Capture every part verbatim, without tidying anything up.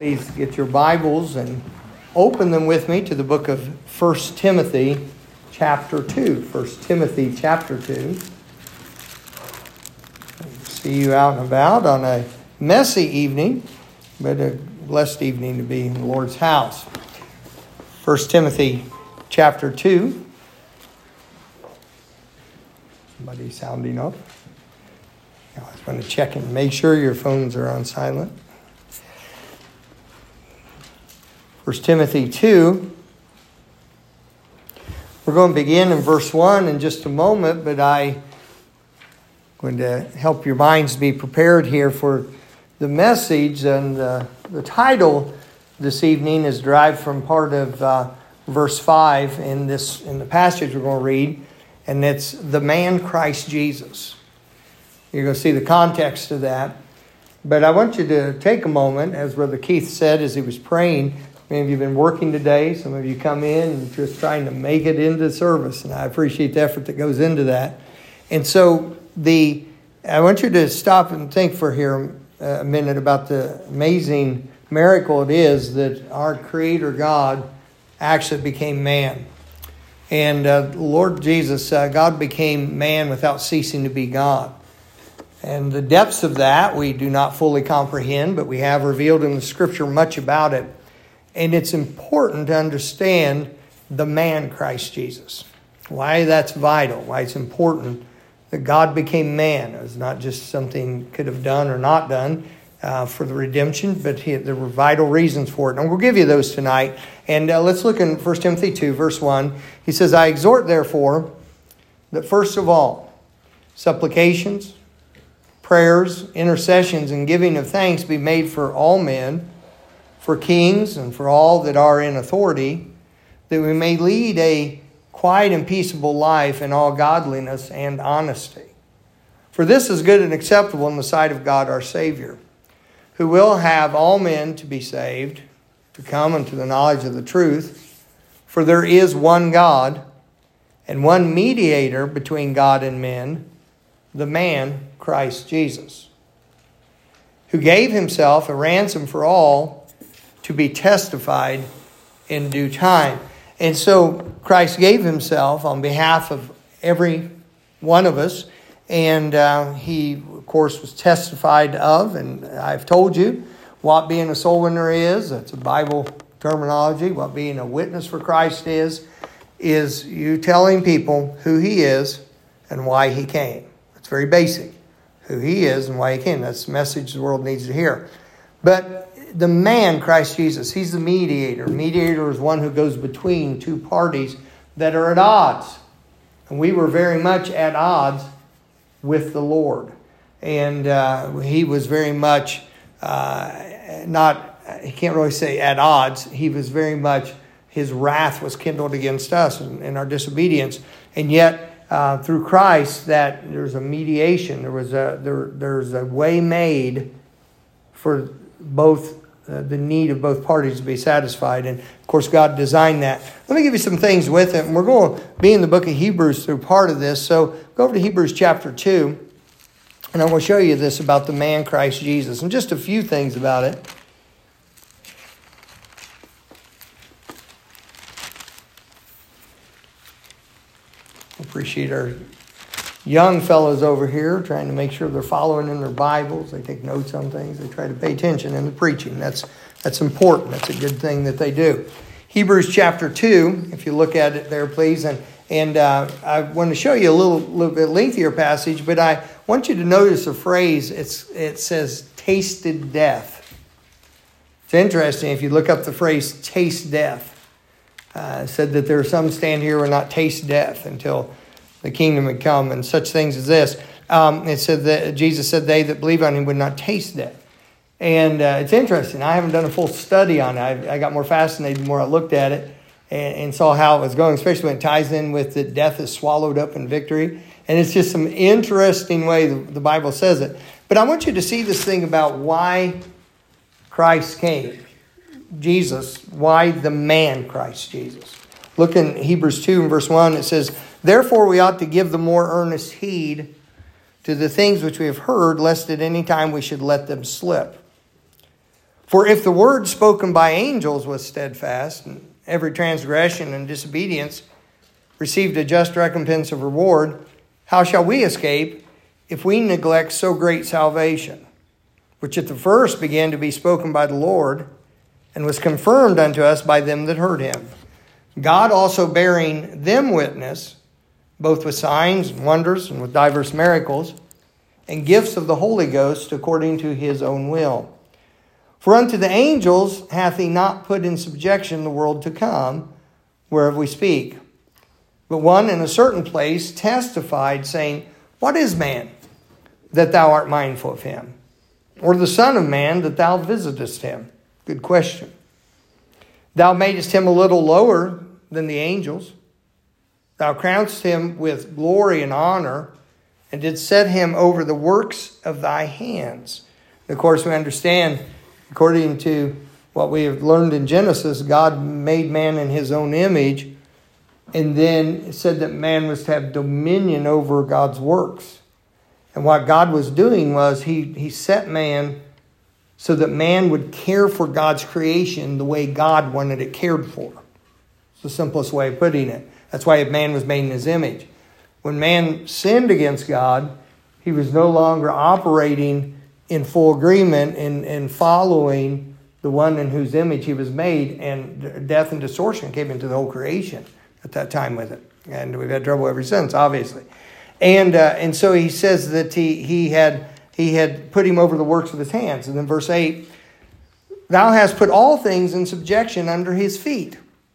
Please get your Bibles and open them with me to the book of First Timothy chapter two. First Timothy chapter two. See you out and about on a messy evening, but a blessed evening to be in the Lord's house. First Timothy chapter two. Somebody sounding up. I was going to check and make sure your phones are on silent. First Timothy two. We're going to begin in verse one in just a moment, but I'm going to help your minds be prepared here for the message. And uh, the title this evening is derived from part of uh, verse five in this in the passage we're going to read, and it's the man Christ Jesus. You're going to see the context of that. But I want you to take a moment, as Brother Keith said as he was praying. Many of you have been working today. Some of you come in and just trying to make it into service. And I appreciate the effort that goes into that. And so the I want you to stop and think for here a minute about the amazing miracle it is that our Creator God actually became man. And uh, Lord Jesus, uh, God became man without ceasing to be God. And the depths of that we do not fully comprehend, but we have revealed in the Scripture much about it. And it's important to understand the man Christ Jesus. Why that's vital, why it's important that God became man. It was not just something could have done or not done uh, for the redemption, but he, there were vital reasons for it. And we'll give you those tonight. And uh, let's look in First Timothy two, verse one. He says, I exhort, therefore, that first of all, supplications, prayers, intercessions, and giving of thanks be made for all men, for kings and for all that are in authority, that we may lead a quiet and peaceable life in all godliness and honesty. For this is good and acceptable in the sight of God our Savior, who will have all men to be saved, to come unto the knowledge of the truth. For there is one God, and one mediator between God and men, the man Christ Jesus, who gave himself a ransom for all, to be testified in due time. And so Christ gave himself on behalf of every one of us. And uh, he, of course, was testified of. And I've told you what being a soul winner is. That's a Bible terminology. What being a witness for Christ is, is you telling people who he is and why he came. It's very basic. Who he is and why he came. That's the message the world needs to hear. But the man, Christ Jesus, he's the mediator. Mediator is one who goes between two parties that are at odds. And we were very much at odds with the Lord. And uh, he was very much uh, not, he can't really say at odds. He was very much, his wrath was kindled against us in, in our disobedience. And yet, uh, through Christ, that there's a mediation. There was a there there's a way made for both uh, the need of both parties to be satisfied. And of course, God designed that. Let me give you some things with it. And we're going to be in the book of Hebrews through part of this. So go over to Hebrews chapter two. And I'm going to show you this about the man Christ Jesus. And just a few things about it. Appreciate our young fellows over here trying to make sure they're following in their Bibles. They take notes on things. They try to pay attention in the preaching. That's that's important. That's a good thing that they do. Hebrews chapter two, if you look at it there, please. And and uh, I want to show you a little little bit lengthier passage, but I want you to notice a phrase. It's it says tasted death. It's interesting if you look up the phrase taste death. Uh, it said that there are some stand here who will not taste death until the kingdom had come, and such things as this. Um, it said that Jesus said they that believe on him would not taste death. And uh, it's interesting. I haven't done a full study on it. I, I got more fascinated the more I looked at it and, and saw how it was going, especially when it ties in with that death is swallowed up in victory. And it's just some interesting way the, the Bible says it. But I want you to see this thing about why Christ came. Jesus, why the man Christ Jesus. Look in Hebrews two and verse one. It says, therefore we ought to give the more earnest heed to the things which we have heard, lest at any time we should let them slip. For if the word spoken by angels was steadfast, and every transgression and disobedience received a just recompense of reward, how shall we escape if we neglect so great salvation, which at the first began to be spoken by the Lord, and was confirmed unto us by them that heard him? God also bearing them witness, both with signs and wonders and with divers miracles, and gifts of the Holy Ghost according to his own will. For unto the angels hath he not put in subjection the world to come, whereof we speak. But one in a certain place testified, saying, What is man, that thou art mindful of him? Or the son of man, that thou visitest him? Good question. Thou madest him a little lower than the angels. Thou crownedst him with glory and honor, and didst set him over the works of thy hands. And of course, we understand, according to what we have learned in Genesis, God made man in his own image, and then said that man was to have dominion over God's works. And what God was doing was he, he set man so that man would care for God's creation the way God wanted it cared for. It's the simplest way of putting it. That's why man was made in his image. When man sinned against God, he was no longer operating in full agreement and, and following the one in whose image he was made, and death and distortion came into the whole creation at that time with it. And we've had trouble ever since, obviously. And uh, and so he says that he he had he had put him over the works of his hands. And then verse eight, Thou hast put all things in subjection under his feet.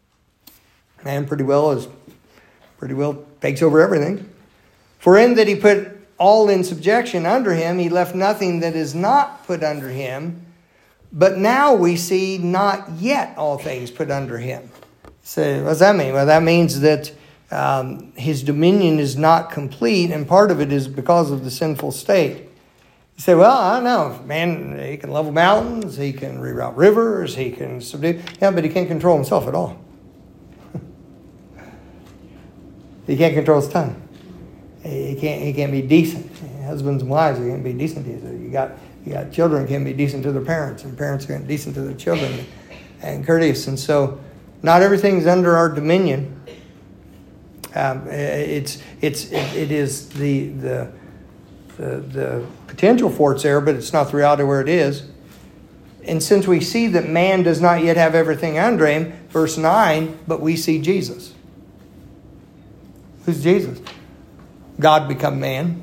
Man pretty well is pretty well takes over everything. For in that he put all in subjection under him, he left nothing that is not put under him. But now we see not yet all things put under him. So what does that mean? Well, that means that um, his dominion is not complete, and part of it is because of the sinful state. You say, well, I don't know. Man, he can level mountains, he can reroute rivers, he can subdue. Yeah, but he can't control himself at all. He can't control his tongue. He can't. He can't be decent. Husbands and wives, he can't be decent to you. You got you got children who can't be decent to their parents, and parents can't be decent to their children, and courteous. And so, not everything's under our dominion. Um, it's it's it, it is the the the the potential for it's there, but it's not the reality where it is. And since we see that man does not yet have everything under him, verse nine, but we see Jesus. Who's Jesus? God become man,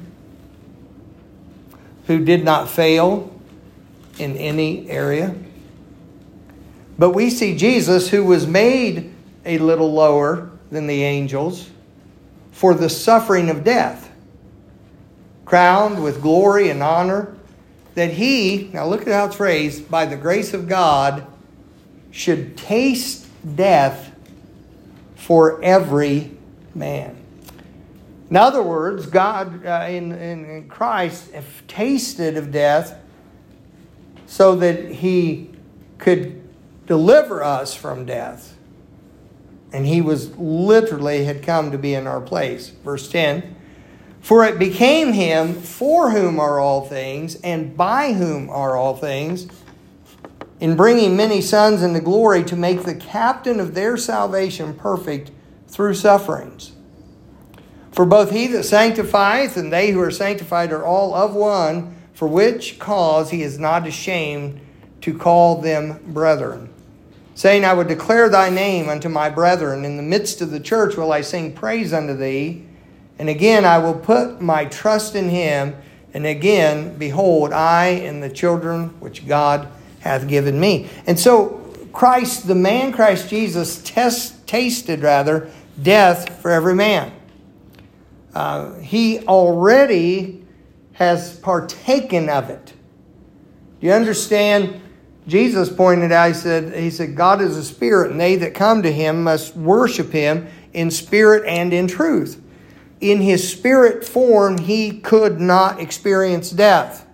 who did not fail in any area. But we see Jesus, who was made a little lower than the angels for the suffering of death, crowned with glory and honor, that he, now look at how it's phrased, by the grace of God, should taste death for every man. In other words, God uh, in, in, in Christ tasted of death so that he could deliver us from death. And he was literally had come to be in our place. Verse ten, For it became him for whom are all things, and by whom are all things, in bringing many sons into glory, to make the captain of their salvation perfect through sufferings. For both he that sanctifieth and they who are sanctified are all of one, for which cause he is not ashamed to call them brethren. Saying, I would declare thy name unto my brethren. In the midst of the church will I sing praise unto thee. And again I will put my trust in him. And again, behold, I and the children which God hath given me. And so Christ, the man Christ Jesus, test, tasted rather death for every man. Uh, he already has partaken of it. Do you understand? Jesus pointed out, he said, he said, God is a spirit, and they that come to him must worship him in spirit and in truth. In his spirit form, he could not experience death.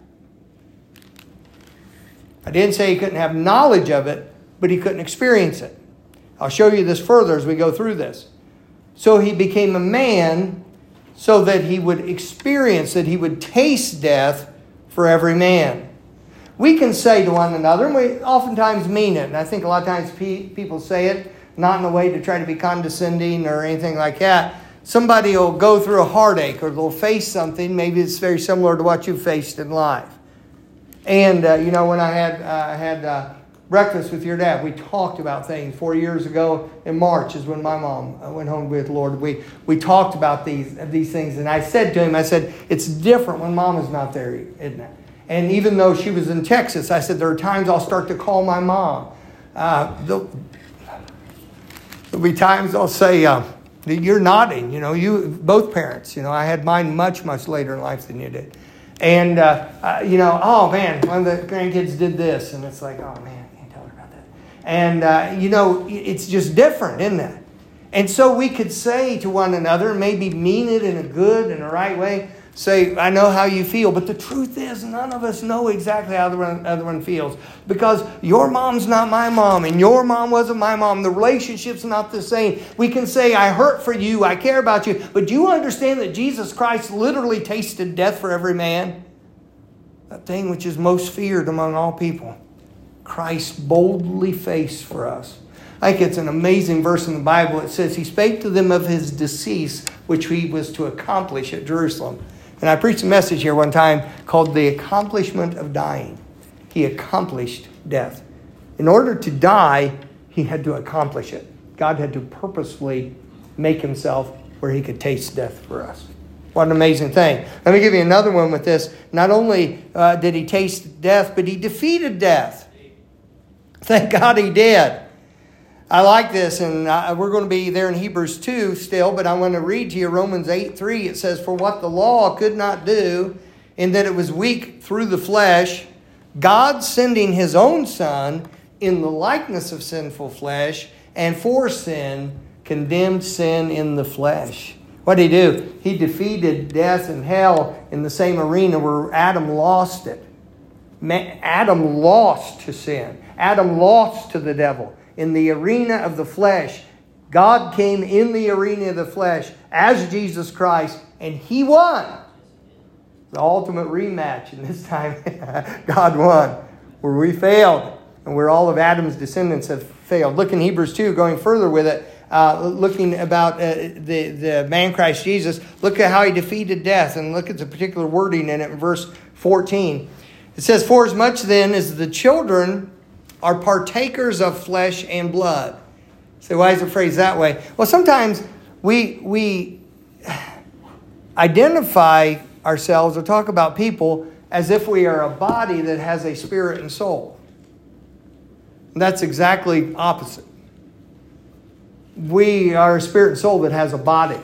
I didn't say he couldn't have knowledge of it, but he couldn't experience it. I'll show you this further as we go through this. So he became a man so that he would experience, that he would taste death for every man. we can say to one another, and we oftentimes mean it, and I think a lot of times pe- people say it not in a way to try to be condescending or anything like that. Somebody will go through a heartache or they'll face something, maybe it's very similar to what you've faced in life. And, uh, you know, when I had, uh, had uh, breakfast with your dad, we talked about things. Four years ago in March is when my mom went home with the Lord. We, we talked about these, these things, and I said to him, I said, it's different when Mom is not there, isn't it? And even though she was in Texas, I said, there are times I'll start to call my mom. Uh, there'll, there'll be times I'll say, uh, you're nodding, you know, you both parents. You know, I had mine much, much later in life than you did. And, uh, uh, you know, oh, man, one of the grandkids did this. And it's like, oh, man, I can't tell her about that. And, uh, you know, it's just different, isn't it? And so we could say to one another, maybe mean it in a good and a right way, say, I know how you feel. But the truth is, none of us know exactly how the other one feels. Because your mom's not my mom, and your mom wasn't my mom. The relationship's not the same. We can say, I hurt for you, I care about you. But do you understand that Jesus Christ literally tasted death for every man? That thing which is most feared among all people. Christ boldly faced for us. I think it's an amazing verse in the Bible. It says, He spake to them of His decease, which He was to accomplish at Jerusalem. And I preached a message here one time called The Accomplishment of Dying. He accomplished death. In order to die, He had to accomplish it. God had to purposefully make Himself where He could taste death for us. What an amazing thing. Let me give you another one with this. Not only uh, did He taste death, but He defeated death. Thank God He did. I like this, and uh, we're going to be there in Hebrews two still, but I want to read to you Romans eight three. It says, For what the law could not do, in that it was weak through the flesh, God sending His own Son in the likeness of sinful flesh, and for sin, condemned sin in the flesh. What did He do? He defeated death and hell in the same arena where Adam lost it. Adam lost to sin. Adam lost to the devil. In the arena of the flesh, God came in the arena of the flesh as Jesus Christ, and He won. The ultimate rematch, and this time God won, where we failed, and where all of Adam's descendants have failed. Look in Hebrews two, going further with it, uh, looking about uh, the, the man Christ Jesus. Look at how He defeated death, and look at the particular wording in it in verse fourteen. It says, For as much then as the children are partakers of flesh and blood. So why is it phrased that way? Well, sometimes we we identify ourselves or talk about people as if we are a body that has a spirit and soul. And that's exactly opposite. We are a spirit and soul that has a body.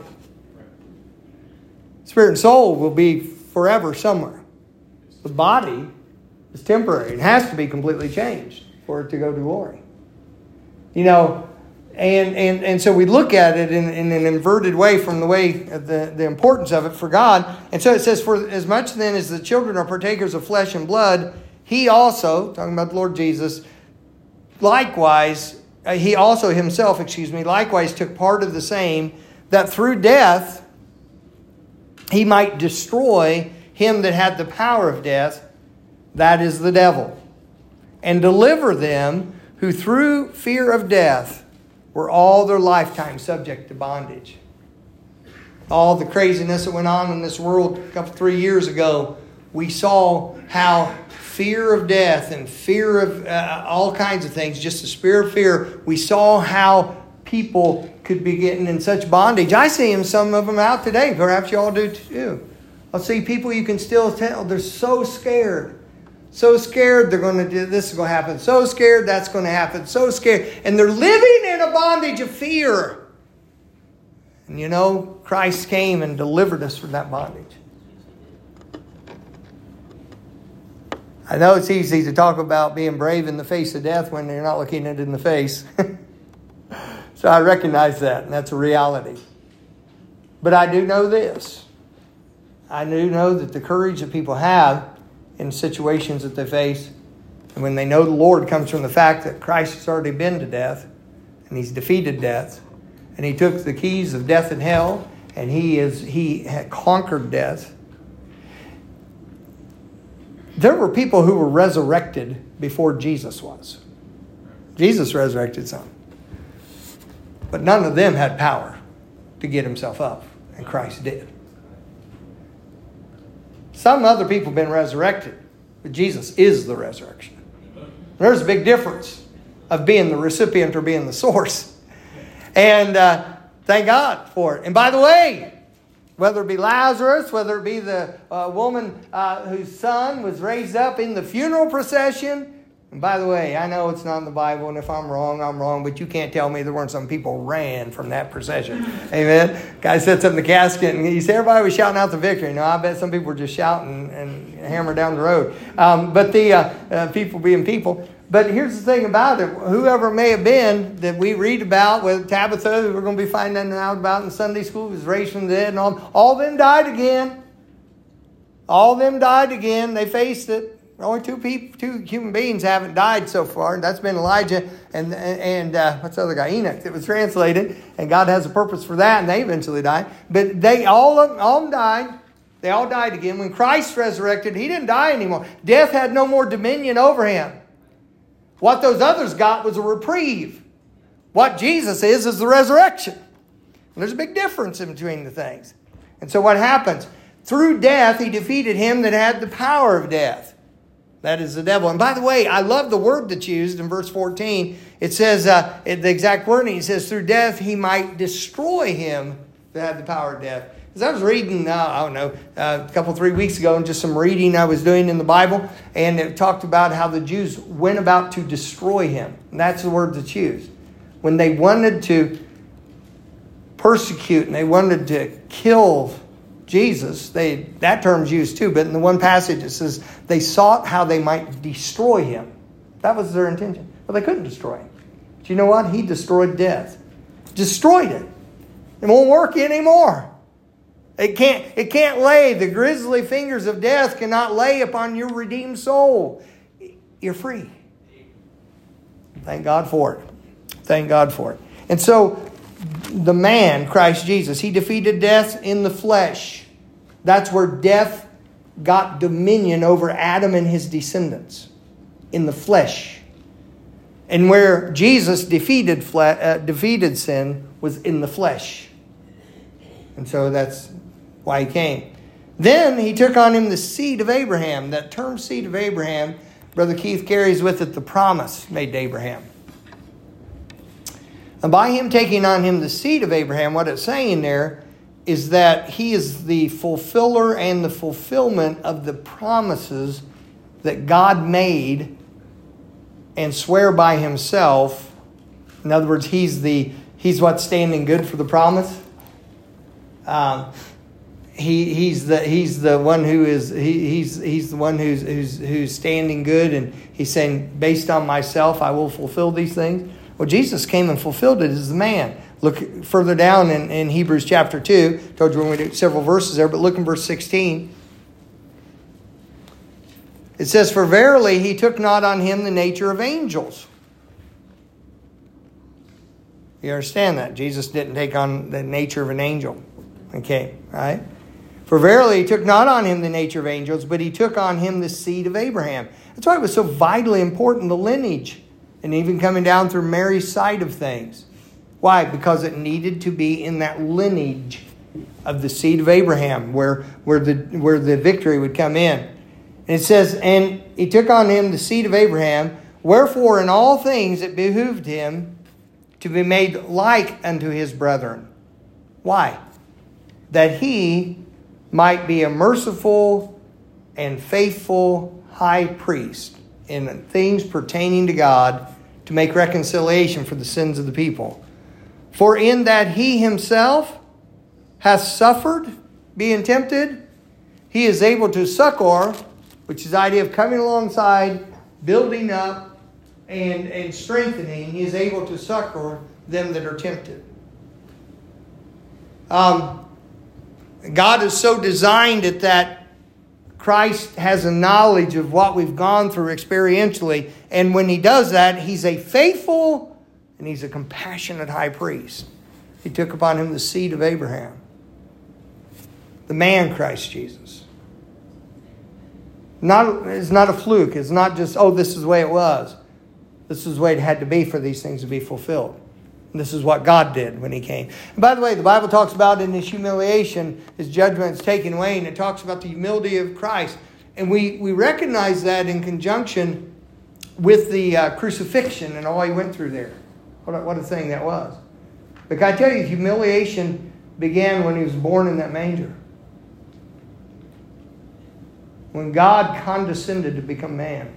Spirit and soul will be forever somewhere. The body is temporary. It has to be completely changed for it to go to glory. You know, and and, and so we look at it in, in an inverted way from the way, the, the importance of it for God. And so it says, For as much then as the children are partakers of flesh and blood, He also, talking about the Lord Jesus, likewise, uh, He also Himself, excuse me, likewise took part of the same, that through death He might destroy him that had the power of death, that is the devil, and deliver them who through fear of death were all their lifetime subject to bondage. All the craziness that went on in this world a couple, three years ago, we saw how fear of death and fear of uh, all kinds of things, just the spirit of fear, we saw how people could be getting in such bondage. I see them, some of them out today. Perhaps you all do too. I'll see people you can still tell they're so scared. So scared they're going to do this is going to happen. So scared that's going to happen. So scared. And they're living in a bondage of fear. And you know, Christ came and delivered us from that bondage. I know it's easy to talk about being brave in the face of death when you're not looking it in the face. So I recognize that, and that's a reality. But I do know this. I do know that the courage that people have in situations that they face, and when they know the Lord, comes from the fact that Christ has already been to death, and He's defeated death, and He took the keys of death and hell, and He is He had conquered death. there were people who were resurrected before Jesus was. Jesus resurrected some. But none of them had power to get himself up. And Christ did. Some other people have been resurrected. But Jesus is the resurrection. There's a big difference of being the recipient or being the source. And uh, thank God for it. And by the way, whether it be Lazarus, whether it be the uh, woman uh, whose son was raised up in the funeral procession. And by the way, I know it's not in the Bible, and if I'm wrong, I'm wrong, but you can't tell me there weren't some people ran from that procession. Amen. Guy sits up in the casket, and he said everybody was shouting out the victory. No, I bet some people were just shouting and hammering down the road. Um, but the uh, uh, people being people. But here's the thing about it. Whoever it may have been that we read about, with Tabitha, who we're going to be finding out about in Sunday school, was raised from the dead, and all, all of them died again. All of them died again. They faced it. Only two people, two human beings haven't died so far. That's been Elijah and and uh, what's the other guy? Enoch. That was translated, and God has a purpose for that, and they eventually died. But they all of them, all of them died. They all died again. When Christ resurrected, He didn't die anymore. Death had no more dominion over Him. What those others got was a reprieve. What Jesus is, is the resurrection. And there's a big difference in between the things. And so what happens? Through death, He defeated him that had the power of death. That is the devil. And by the way, I love the word that's used in verse fourteen. It says, uh, the exact wording, it says, through death He might destroy him that had the power of death. As I was reading, uh, I don't know, uh, a couple, three weeks ago, and just some reading I was doing in the Bible, and it talked about how the Jews went about to destroy him. And that's the word that's used. When they wanted to persecute and they wanted to kill Jesus, they that term's used too, but in the one passage it says they sought how they might destroy him. That was their intention. Well, they couldn't destroy him. But you know what? He destroyed death. Destroyed it. It won't work anymore. It can't, it can't lay. The grisly fingers of death cannot lay upon your redeemed soul. You're free. Thank God for it. Thank God for it. And so the man, Christ Jesus, He defeated death in the flesh. That's where death got dominion over Adam and his descendants. In the flesh. And where Jesus defeated fle- uh, defeated sin was in the flesh. And so that's why He came. Then He took on Him the seed of Abraham. That term seed of Abraham, Brother Keith carries with it the promise made to Abraham. And by Him taking on Him the seed of Abraham, what it's saying there is that He is the fulfiller and the fulfillment of the promises that God made and swear by Himself. In other words, He's the He's what's standing good for the promise. Um, he he's the he's the one who is he, he's he's the one who's who's who's standing good, and He's saying, based on myself, I will fulfill these things. Well, Jesus came and fulfilled it as the man. Look further down in, in Hebrews chapter two. I told you we're going to do several verses there, but look in verse sixteen. It says, for verily He took not on Him the nature of angels. You understand that? Jesus didn't take on the nature of an angel. Okay, right? For verily He took not on Him the nature of angels, but He took on Him the seed of Abraham. That's why it was so vitally important, the lineage. And even coming down through Mary's side of things. Why? Because it needed to be in that lineage of the seed of Abraham where, where, the, where the victory would come in. And it says, and He took on Him the seed of Abraham, wherefore in all things it behooved Him to be made like unto His brethren. Why? That He might be a merciful and faithful high priest in things pertaining to God, to make reconciliation for the sins of the people. For in that He Himself hath suffered, being tempted, He is able to succor, which is the idea of coming alongside, building up, and, and strengthening. He is able to succor them that are tempted. Um, God is so designed it that Christ has a knowledge of what we've gone through experientially. And when He does that, He's a faithful and He's a compassionate high priest. He took upon Him the seed of Abraham. The man Christ Jesus. Not, it's not a fluke. It's not just, oh, this is the way it was. This is the way it had to be for these things to be fulfilled. And this is what God did when he came. And by the way, the Bible talks about in his humiliation, his judgment is taken away, and it talks about the humility of Christ. And we, we recognize that in conjunction with the uh, crucifixion and all he went through there. What a, what a thing that was. But can I tell you, humiliation began when he was born in that manger. When God condescended to become man.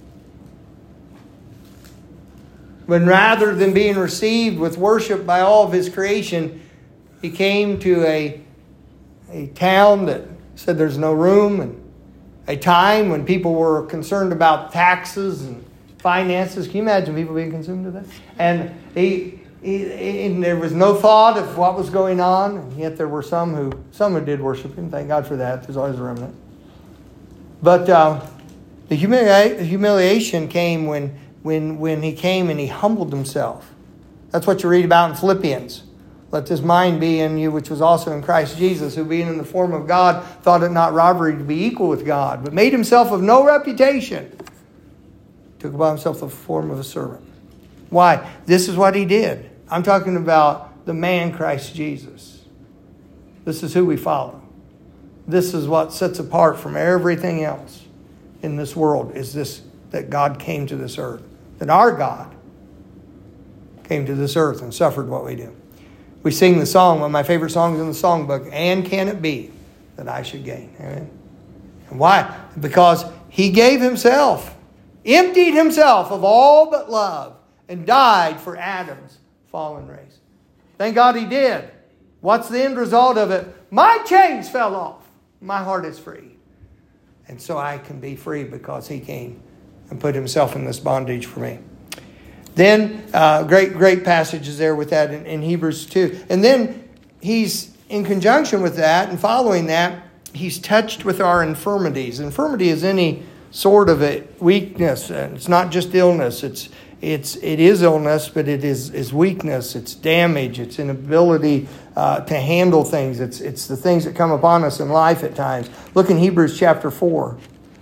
When rather than being received with worship by all of his creation, he came to a, a town that said there's no room, and a time when people were concerned about taxes and finances. Can you imagine people being consumed with that? And he, he, and there was no thought of what was going on, and yet there were some who some who did worship him. Thank God for that. There's always a remnant. But uh, the humili- humiliation came when, when, when he came and he humbled himself. That's what you read about in Philippians. Let this mind be in you, which was also in Christ Jesus, who being in the form of God, thought it not robbery to be equal with God, but made himself of no reputation. Took upon himself the form of a servant. Why? This is what he did. I'm talking about the man Christ Jesus. This is who we follow. This is what sets apart from everything else in this world, is this, that God came to this earth. That our God came to this earth and suffered what we do. We sing the song, one of my favorite songs in the songbook, and can it be that I should gain? Amen. And why? Because he gave himself, emptied himself of all but love, and died for Adam's fallen race. Thank God he did. What's the end result of it? My chains fell off. My heart is free. And so I can be free because he came and put himself in this bondage for me. Then, uh, great, great passages there with that in, in Hebrews two. And then he's, in conjunction with that and following that, he's touched with our infirmities. Infirmity is any sort of a weakness. And it's not just illness. It's It's it is illness, but it is, is weakness. It's damage. It's inability uh, to handle things. It's it's the things that come upon us in life at times. Look in Hebrews chapter four.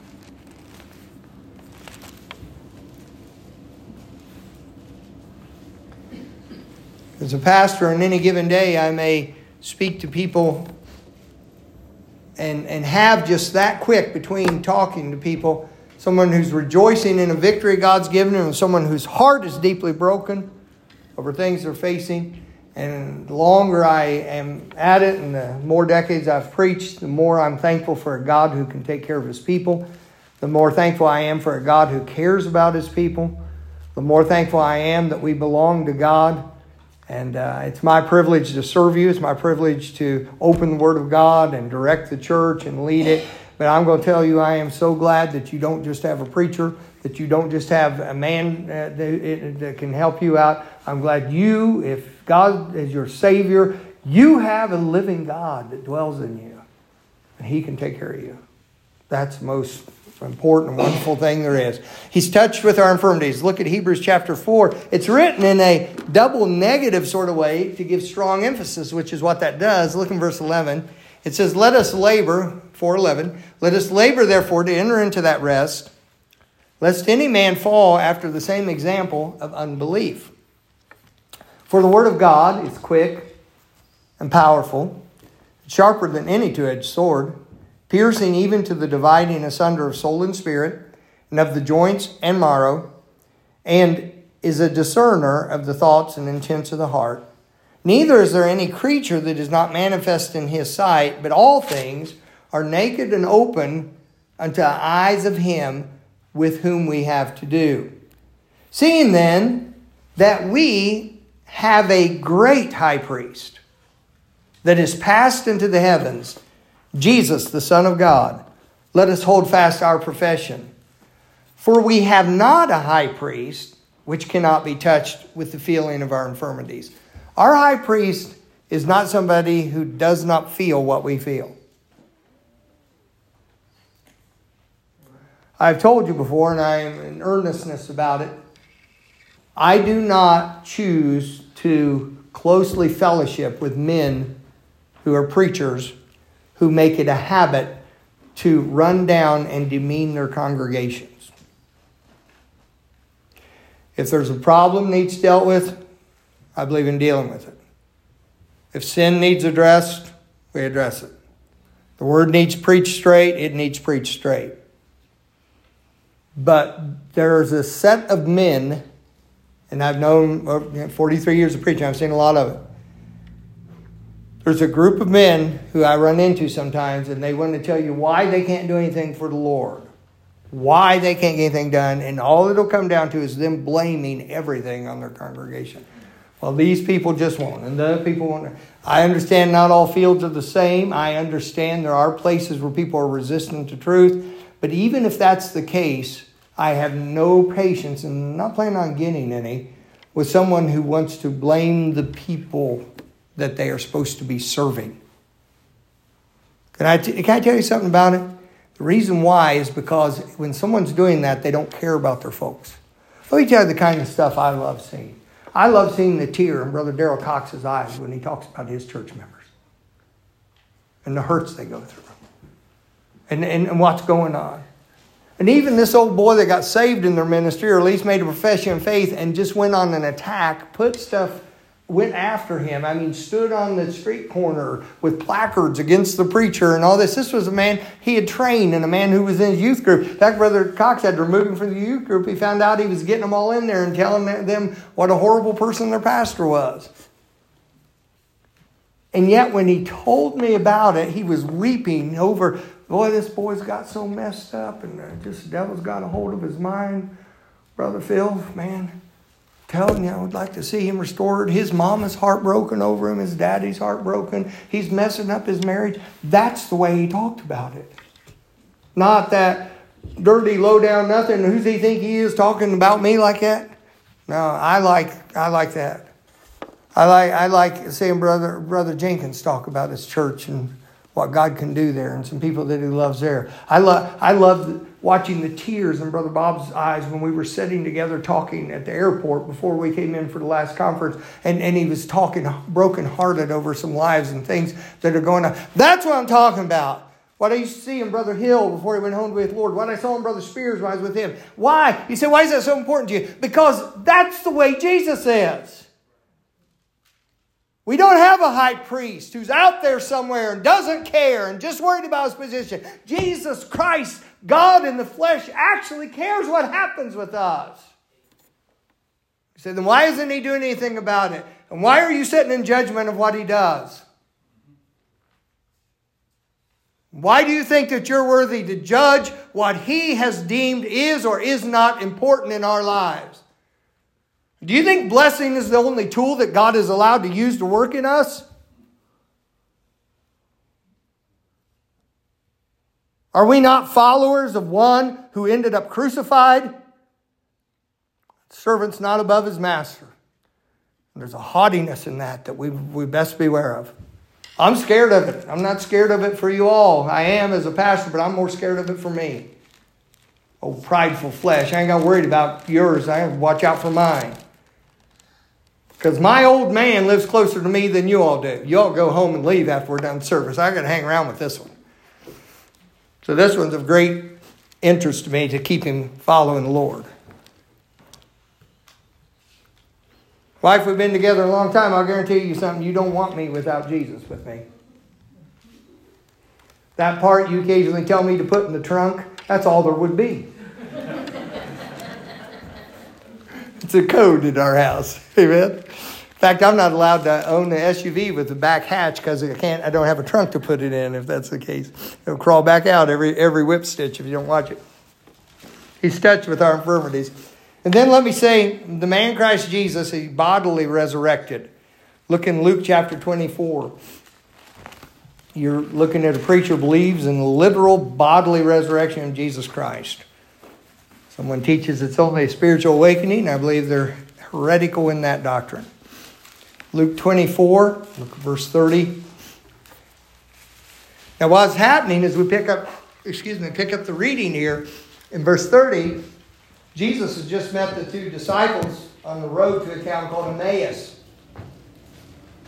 As a pastor, on any given day, I may speak to people and and have just that quick between talking to people. Someone who's rejoicing in a victory God's given them, and someone whose heart is deeply broken over things they're facing. And the longer I am at it and the more decades I've preached, the more I'm thankful for a God who can take care of his people. The more thankful I am for a God who cares about his people. The more thankful I am that we belong to God. And uh, it's my privilege to serve you. It's my privilege to open the Word of God and direct the church and lead it. But I'm going to tell you, I am so glad that you don't just have a preacher, that you don't just have a man uh, that, that can help you out. I'm glad you, if God is your Savior, you have a living God that dwells in you. And he can take care of you. That's the most important and wonderful thing there is. He's touched with our infirmities. Look at Hebrews chapter four. It's written in a double negative sort of way to give strong emphasis, which is what that does. Look in verse eleven. It says, let us labor, four eleven, let us labor therefore to enter into that rest, lest any man fall after the same example of unbelief. For the word of God is quick and powerful, sharper than any two-edged sword, piercing even to the dividing asunder of soul and spirit, and of the joints and marrow, and is a discerner of the thoughts and intents of the heart. Neither is there any creature that is not manifest in his sight, but all things are naked and open unto the eyes of him with whom we have to do. Seeing then that we have a great high priest that is passed into the heavens, Jesus, the Son of God, let us hold fast our profession. For we have not a high priest which cannot be touched with the feeling of our infirmities. Our high priest is not somebody who does not feel what we feel. I've told you before, and I am in earnestness about it, I do not choose to closely fellowship with men who are preachers who make it a habit to run down and demean their congregations. If there's a problem needs dealt with, I believe in dealing with it. If sin needs addressed, we address it. The word needs preached straight, it needs preached straight. But there's a set of men, and I've known forty-three years of preaching, I've seen a lot of it. There's a group of men who I run into sometimes, and they want to tell you why they can't do anything for the Lord. Why they can't get anything done. And all it'll come down to is them blaming everything on their congregation. Well, these people just won't, and the other people won't. I understand not all fields are the same. I understand there are places where people are resistant to truth. But even if that's the case, I have no patience, and not planning on getting any, with someone who wants to blame the people that they are supposed to be serving. Can I, t- can I tell you something about it? The reason why is because when someone's doing that, they don't care about their folks. Let me tell you the kind of stuff I love seeing. I love seeing the tear in Brother Darrell Cox's eyes when he talks about his church members and the hurts they go through and, and, and what's going on. And even this old boy that got saved in their ministry, or at least made a profession of faith and just went on an attack, put stuff, went after him. I mean, stood on the street corner with placards against the preacher and all this. This was a man he had trained and a man who was in his youth group. In fact, Brother Cox had to remove him from the youth group. He found out he was getting them all in there and telling them what a horrible person their pastor was. And yet when he told me about it, he was weeping over, boy, this boy's got so messed up and just the devil's got a hold of his mind. Brother Phil, man, telling you, I would like to see him restored. His mom is heartbroken over him. His daddy's heartbroken. He's messing up his marriage. That's the way he talked about it. Not that dirty, low down nothing. Who does he think he is talking about me like that? No, I like I like that. I like I like seeing Brother Brother Jenkins talk about his church and what God can do there, and some people that he loves there. I love I love watching the tears in Brother Bob's eyes when we were sitting together talking at the airport before we came in for the last conference, and, and he was talking brokenhearted over some lives and things that are going on. That's what I'm talking about. What I used to see in Brother Hill before he went home with the Lord. What I saw in Brother Spears when I was with him. Why? You say, why is that so important to you? Because that's the way Jesus is. We don't have a high priest who's out there somewhere and doesn't care and just worried about his position. Jesus Christ, God in the flesh, actually cares what happens with us. You say, then why isn't he doing anything about it? And why are you sitting in judgment of what he does? Why do you think that you're worthy to judge what he has deemed is or is not important in our lives? Do you think blessing is the only tool that God is allowed to use to work in us? Are we not followers of one who ended up crucified? Servant's not above his master. And there's a haughtiness in that that we, we best beware of. I'm scared of it. I'm not scared of it for you all. I am as a pastor, but I'm more scared of it for me. Oh, prideful flesh. I ain't got worried about yours. I have to watch out for mine. Because my old man lives closer to me than you all do. You all go home and leave after we're done service. I got to hang around with this one. So this one's of great interest to me to keep him following the Lord. Wife, we've been together a long time. I'll guarantee you something. You don't want me without Jesus with me. That part you occasionally tell me to put in the trunk, that's all there would be. It's a code in our house. Amen. In fact, I'm not allowed to own an S U V with the back hatch because I can't. I don't have a trunk to put it in. If that's the case, it'll crawl back out every every whip stitch if you don't watch it. He's touched with our infirmities. And then let me say, the man Christ Jesus, he bodily resurrected. Look in Luke chapter twenty-four. You're looking at a preacher who believes in the literal bodily resurrection of Jesus Christ. Someone teaches it's only a spiritual awakening. I believe they're heretical in that doctrine. Luke twenty-four, look at verse thirty. Now what's happening is we pick up, excuse me, pick up the reading here. In verse thirty, Jesus has just met the two disciples on the road to a town called Emmaus.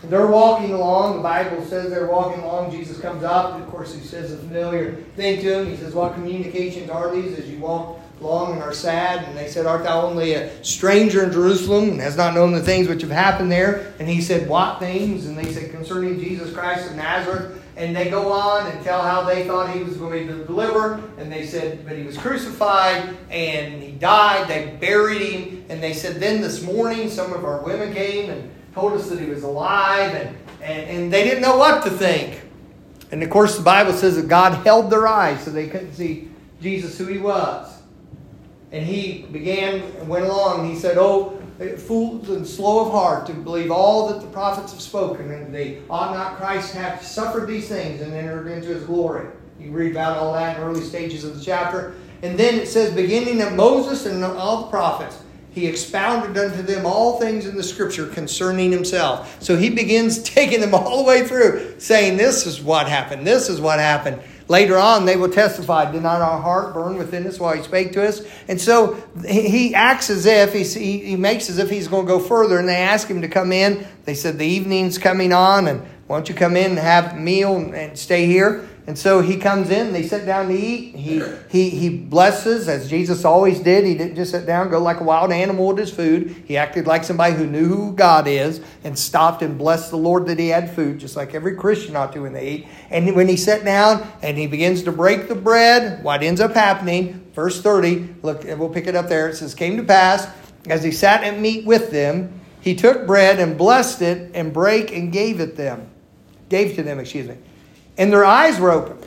They're walking along. The Bible says they're walking along. Jesus comes up. Of course, he says a familiar thing to him. He says, what communications are these as you walk along and are sad? And they said, art thou only a stranger in Jerusalem and has not known the things which have happened there? And he said, what things? And they said, concerning Jesus Christ of Nazareth. And they go on and tell how they thought he was going to be delivered. And they said, but he was crucified and he died. They buried him. And they said, then this morning some of our women came and told us that he was alive. And, and, and they didn't know what to think. And of course the Bible says that God held their eyes so they couldn't see Jesus who he was. And he began and went along and he said, oh, fools and slow of heart to believe all that the prophets have spoken, and they ought not Christ have suffered these things and entered into his glory. You read about all that in early stages of the chapter. And then it says, beginning at Moses and all the prophets, he expounded unto them all things in the Scripture concerning himself. So he begins taking them all the way through, saying this is what happened, this is what happened. Later on, they will testify, did not our heart burn within us while he spake to us? And so he acts as if, he, he makes as if he's going to go further. And they ask him to come in. They said, the evening's coming on, and why don't you come in and have a meal and stay here? And so he comes in, they sit down to eat. He, he, he blesses, as Jesus always did. He didn't just sit down and go like a wild animal with his food. He acted like somebody who knew who God is and stopped and blessed the Lord that he had food, just like every Christian ought to when they eat. And when he sat down and he begins to break the bread, what ends up happening, verse thirty, look, we'll pick it up there. It says, came to pass, as he sat at meat with them, he took bread and blessed it and brake and gave it them. Gave to them, excuse me. And their eyes were open.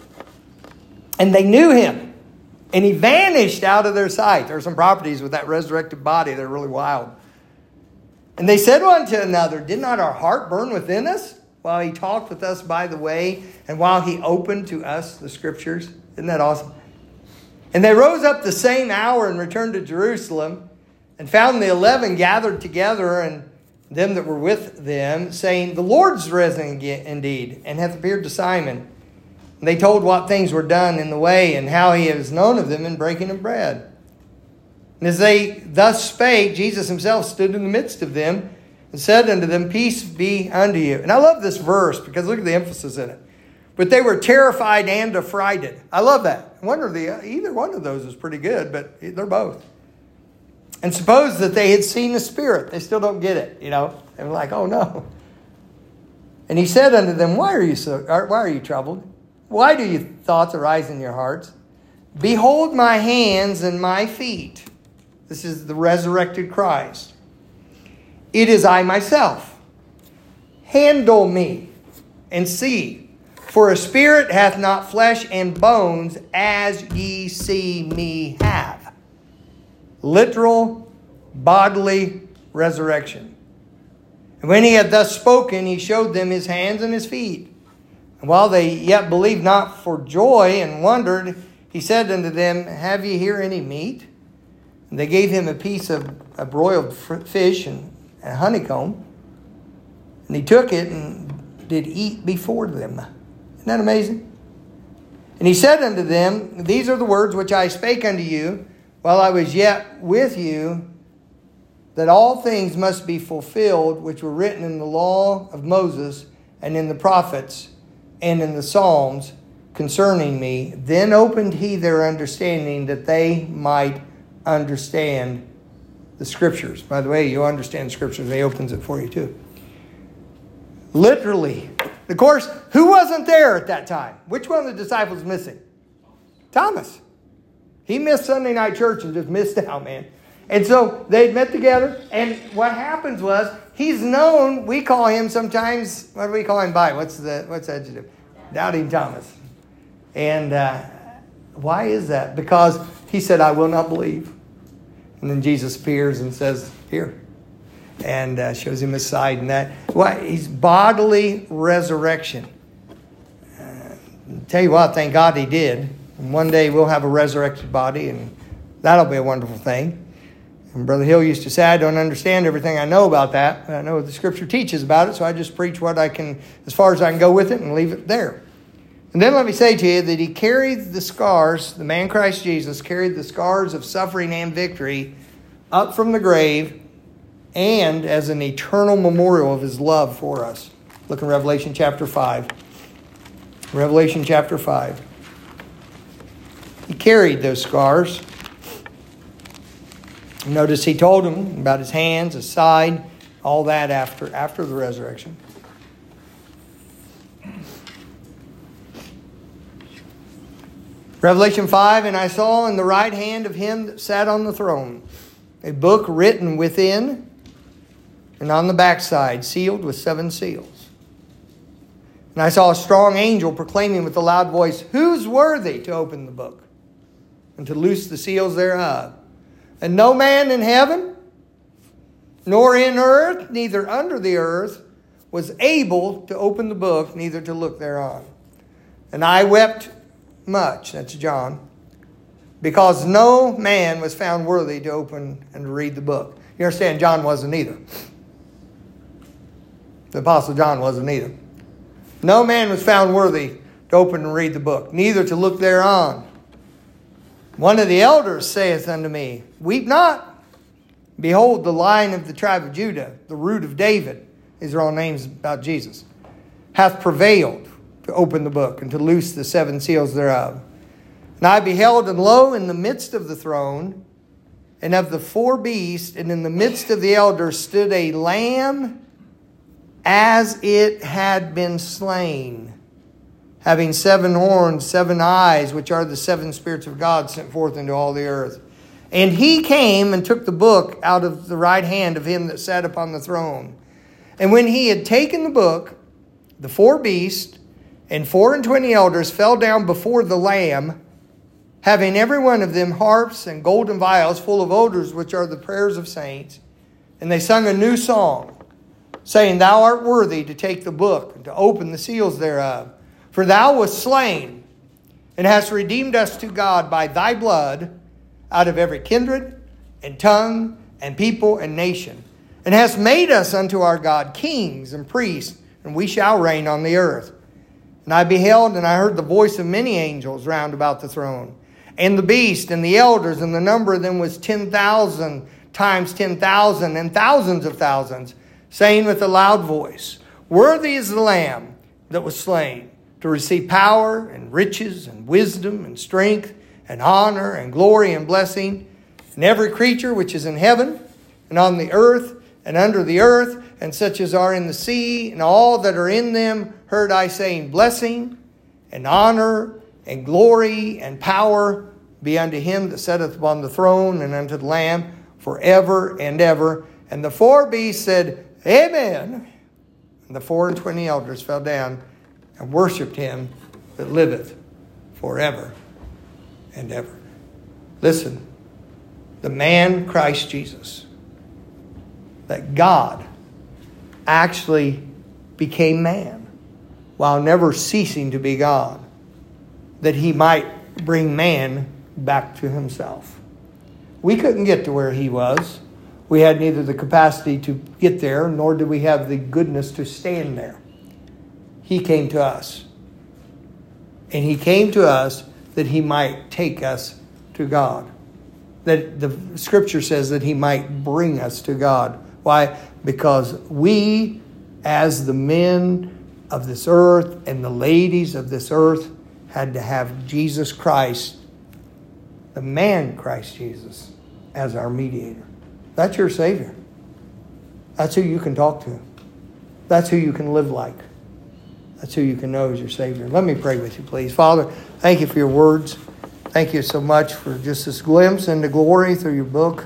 And they knew him. And he vanished out of their sight. There are some properties with that resurrected body that are really wild. And they said one to another, did not our heart burn within us while he talked with us by the way, and while he opened to us the Scriptures? Isn't that awesome? And they rose up the same hour and returned to Jerusalem, and found the eleven gathered together, and them that were with them, saying, the Lord's risen indeed, and hath appeared to Simon. And they told what things were done in the way, and how he has known of them in breaking of bread. And as they thus spake, Jesus himself stood in the midst of them, and said unto them, peace be unto you. And I love this verse, because look at the emphasis in it. But they were terrified and affrighted. I love that. I wonder if the, either one of those is pretty good, but they're both. And suppose that they had seen the Spirit. They still don't get it, you know. They're like, oh no. And he said unto them, why are you so? Why are you troubled? Why do your thoughts arise in your hearts? Behold my hands and my feet. This is the resurrected Christ. It is I myself. Handle me and see. For a spirit hath not flesh and bones, as ye see me have. Literal, bodily resurrection. And when he had thus spoken, he showed them his hands and his feet. And while they yet believed not for joy and wondered, he said unto them, have ye here any meat? And they gave him a piece of a broiled fish and a honeycomb. And he took it and did eat before them. Isn't that amazing? And he said unto them, these are the words which I spake unto you, while I was yet with you, that all things must be fulfilled which were written in the law of Moses and in the prophets and in the Psalms concerning me. Then opened he their understanding that they might understand the Scriptures. By the way, you understand the Scriptures. He opens it for you too. Literally. Of course, who wasn't there at that time? Which one of the disciples missing? Thomas. He missed Sunday night church and just missed out, man. And so they'd met together. And what happens was, he's known, we call him sometimes, what do we call him by? What's the what's the adjective? Doubting Thomas. And uh, why is that? Because he said, I will not believe. And then Jesus appears and says, here. And uh, shows him his side and that. Why? He's bodily resurrection. Uh, tell you what, thank God he did. And one day we'll have a resurrected body, and that'll be a wonderful thing. And Brother Hill used to say, I don't understand everything I know about that, but I know what the Scripture teaches about it, so I just preach what I can, as far as I can go with it, and leave it there. And then let me say to you that he carried the scars, the man Christ Jesus carried the scars of suffering and victory up from the grave, and as an eternal memorial of his love for us. Look in Revelation chapter five. Revelation chapter five. He carried those scars. Notice he told them about his hands, his side, all that after, after the resurrection. Revelation five, and I saw in the right hand of him that sat on the throne a book written within and on the backside, sealed with seven seals. And I saw a strong angel proclaiming with a loud voice, Who's worthy to open the book and to loose the seals thereof? And no man in heaven, nor in earth, neither under the earth, was able to open the book, neither to look thereon. And I wept much, that's John, because no man was found worthy to open and to read the book. You understand, John wasn't either. The Apostle John wasn't either. No man was found worthy to open and read the book, neither to look thereon. One of the elders saith unto me, Weep not. Behold, the Lion of the tribe of Judah, the Root of David, these are all names about Jesus, hath prevailed to open the book and to loose the seven seals thereof. And I beheld, and lo, in the midst of the throne, and of the four beasts, and in the midst of the elders stood a lamb as it had been slain, having seven horns, seven eyes, which are the seven spirits of God sent forth into all the earth. And he came and took the book out of the right hand of him that sat upon the throne. And when he had taken the book, the four beasts and four and twenty elders fell down before the Lamb, having every one of them harps and golden vials full of odors, which are the prayers of saints. And they sung a new song, saying, Thou art worthy to take the book and to open the seals thereof. For thou wast slain, and hast redeemed us to God by thy blood out of every kindred and tongue and people and nation, and hast made us unto our God kings and priests, and we shall reign on the earth. And I beheld, and I heard the voice of many angels round about the throne, and the beast, and the elders, and the number of them was ten thousand times ten thousand, and thousands of thousands, saying with a loud voice, Worthy is the Lamb that was slain, to receive power and riches and wisdom and strength and honor and glory and blessing. And every creature which is in heaven and on the earth and under the earth and such as are in the sea and all that are in them heard I saying, Blessing and honor and glory and power be unto him that sitteth upon the throne and unto the Lamb forever and ever. And the four beasts said, Amen. And the four and twenty elders fell down and worshipped him that liveth forever and ever. Listen, the man Christ Jesus, that God actually became man while never ceasing to be God, that he might bring man back to himself. We couldn't get to where he was. We had neither the capacity to get there, nor did we have the goodness to stand there. He came to us. And he came to us that he might take us to God. That the scripture says that he might bring us to God. Why? Because we, as the men of this earth and the ladies of this earth, had to have Jesus Christ, the man Christ Jesus, as our mediator. That's your Savior. That's who you can talk to. That's who you can live like. That's who you can know as your Savior. Let me pray with you, please. Father, thank you for your words. Thank you so much for just this glimpse into glory through your book.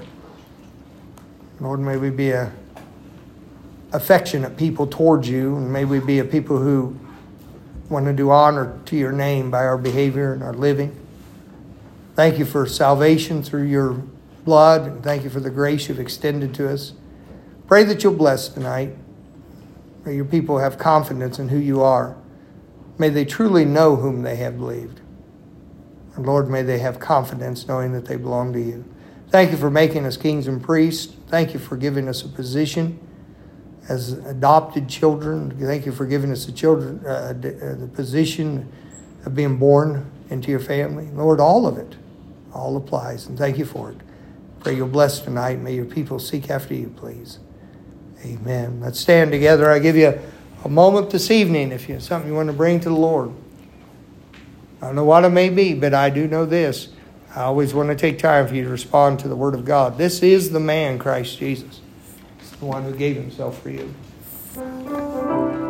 Lord, may we be a affectionate people towards you, and may we be a people who want to do honor to your name by our behavior and our living. Thank you for salvation through your blood, and thank you for the grace you've extended to us. Pray that you'll bless tonight. May your people have confidence in who you are. May they truly know whom they have believed. And Lord, may they have confidence knowing that they belong to you. Thank you for making us kings and priests. Thank you for giving us a position as adopted children. Thank you for giving us the children uh, the position of being born into your family. Lord, all of it, all applies. And thank you for it. Pray you'll bless tonight. May your people seek after you, please. Amen. Let's stand together. I give you a moment this evening, if you have something you want to bring to the Lord. I don't know what it may be, but I do know this. I always want to take time for you to respond to the Word of God. This is the man, Christ Jesus. It's the one who gave himself for you.